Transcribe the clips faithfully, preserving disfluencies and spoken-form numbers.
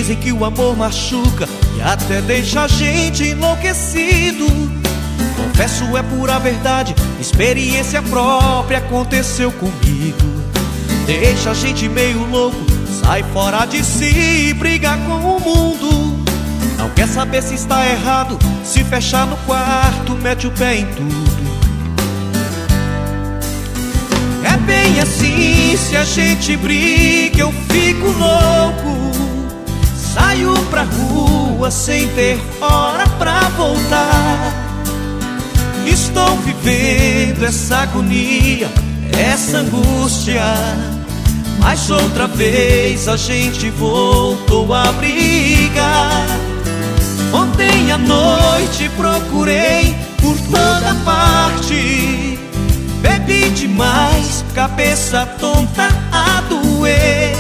Dizem que o amor machuca e até deixa a gente enlouquecido. Confesso, é pura verdade, experiência própria aconteceu comigo. Deixa a gente meio louco, sai fora de si e briga com o mundo. Não quer saber se está errado, se fechar no quarto, mete o pé em tudo. É bem assim, se a gente briga eu fico louco. Saio pra rua sem ter hora pra voltar. Estou vivendo essa agonia, essa angústia. Mas outra vez a gente voltou a brigar. Ontem à noite procurei por toda parte. Bebi demais, cabeça tonta a doer.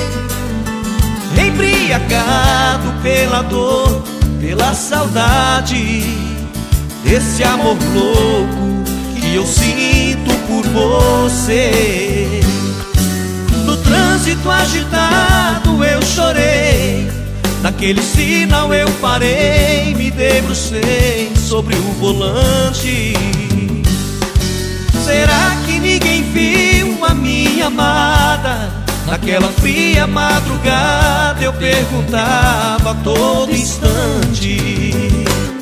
Embriagado pela dor, pela saudade desse amor louco que eu sinto por você. No trânsito agitado eu chorei, naquele sinal eu parei, me debrucei sobre o volante. Será que ninguém viu a minha amada? Naquela fria madrugada eu perguntava a todo instante.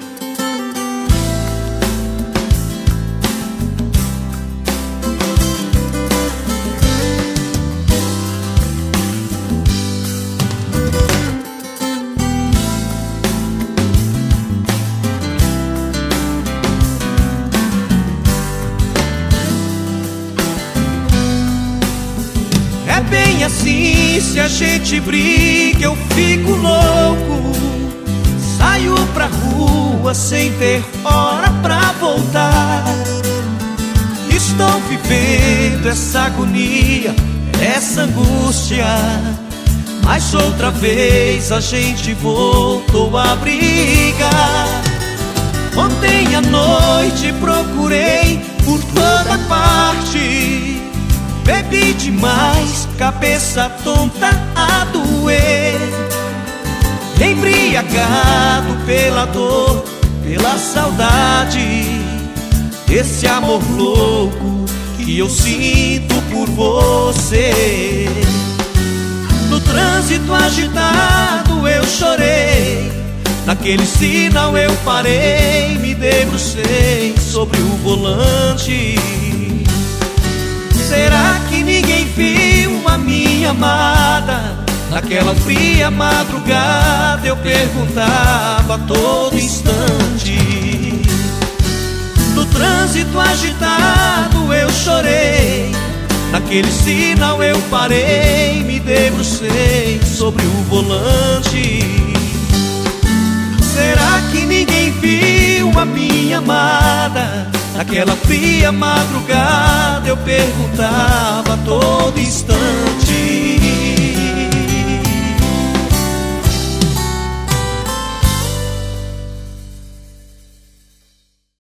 Bem assim, se a gente briga eu fico louco. Saio pra rua sem ter hora pra voltar. Estou vivendo essa agonia, essa angústia. Mas outra vez a gente voltou a brigar. Ontem à noite procurei por toda parte. Bebi demais, cabeça tonta a doer. Embriagado pela dor, pela saudade desse amor louco que eu sinto por você. No trânsito agitado eu chorei, naquele sinal eu parei, me debrucei sobre o volante. Será que ninguém viu a minha amada? Naquela fria madrugada eu perguntava a todo instante. No trânsito agitado eu chorei, naquele sinal eu parei, me debrucei sobre o volante. Será que ninguém viu a minha amada? Naquela fria madrugada eu perguntava a todo instante.